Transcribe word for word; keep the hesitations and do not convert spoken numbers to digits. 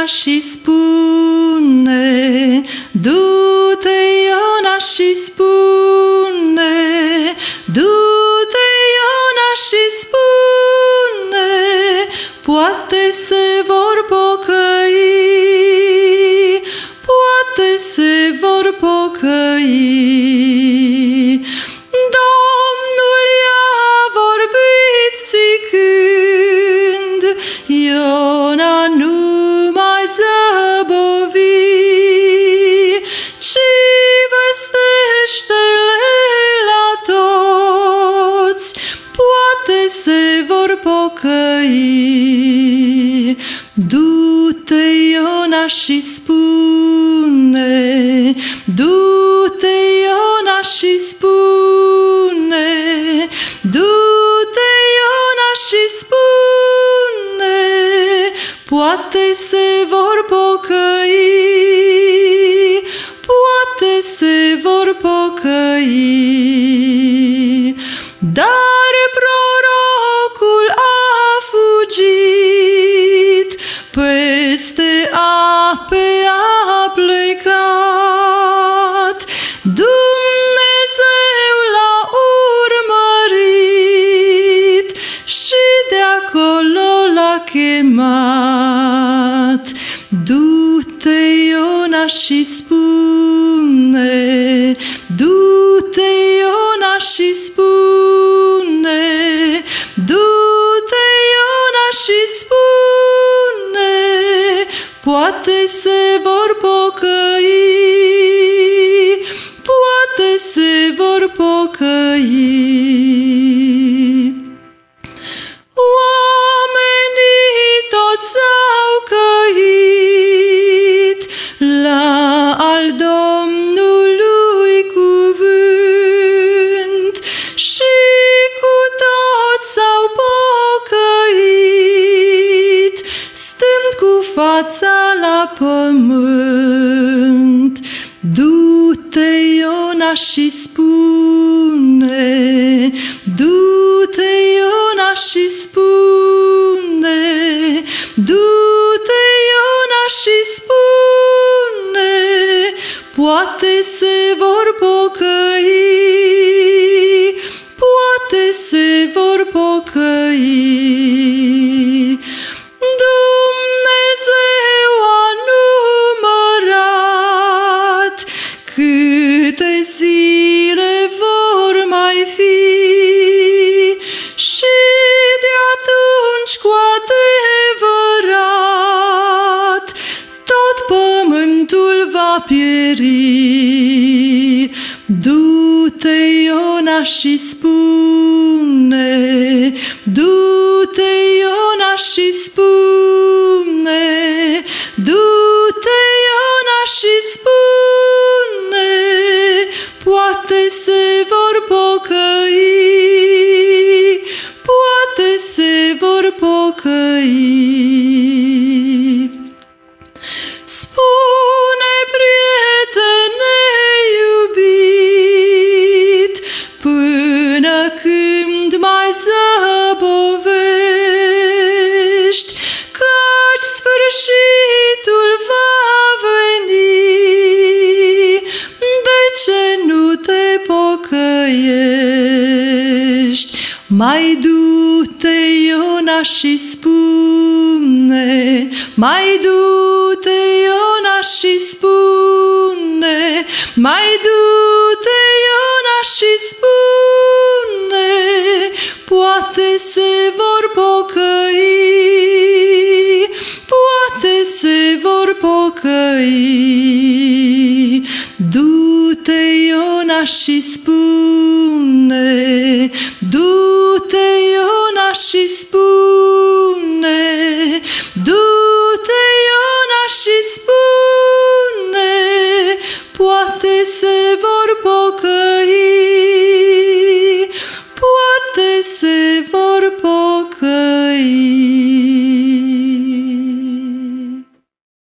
Iona și spune, du-te Iona și spune, du-te Iona și spune, poate se vor pocăi, poate se vor pocăi. Domnul i-a vorbit zicând, Iona nu mai zăbovi, ci vestește-le la toți, poate se vor pocăi. Du-te Iona și spune, du-te Iona și spune, du-te Iona și spune, poate se vor pocăi, poate se vor pocăi. Dar prorocul a fugit, peste ape a plecat, Dumnezeu l-a urmărit și de acolo l-a chemat. Du-te Iona și spune, du-te Iona și spune, du-te Iona și spune, poate se vor pocăi, poate se vor pocăi. Oamenii toți s-au căit la al Domnului cuvânt și cu toți s-au pocăit, stând cu fața la pământ. Du-te Iona și spune, du-te Iona și spune, du-te Iona și spune, poate se vor pocăi, poate se vor pocăi. Dumnezeu a numărat câte zile vor mai fi și de atunci cu adevărat tot pământul va pieri. Du-te Iona și spune, du-te Iona și spune, du-te Iona și spune, poate se vor pocăi, poate se vor pocăi. Spune, prietene iubit, până când mai zăbovești, căci sfârșitul va veni. De ce nu te pocăiești? Mai du-te Iona și spune, mai du-te Iona și spune, mai du-te Iona și spune, poate se vor pocăi, poate se vor pocăi. Du-te Iona și spune, du-te Iona și spune,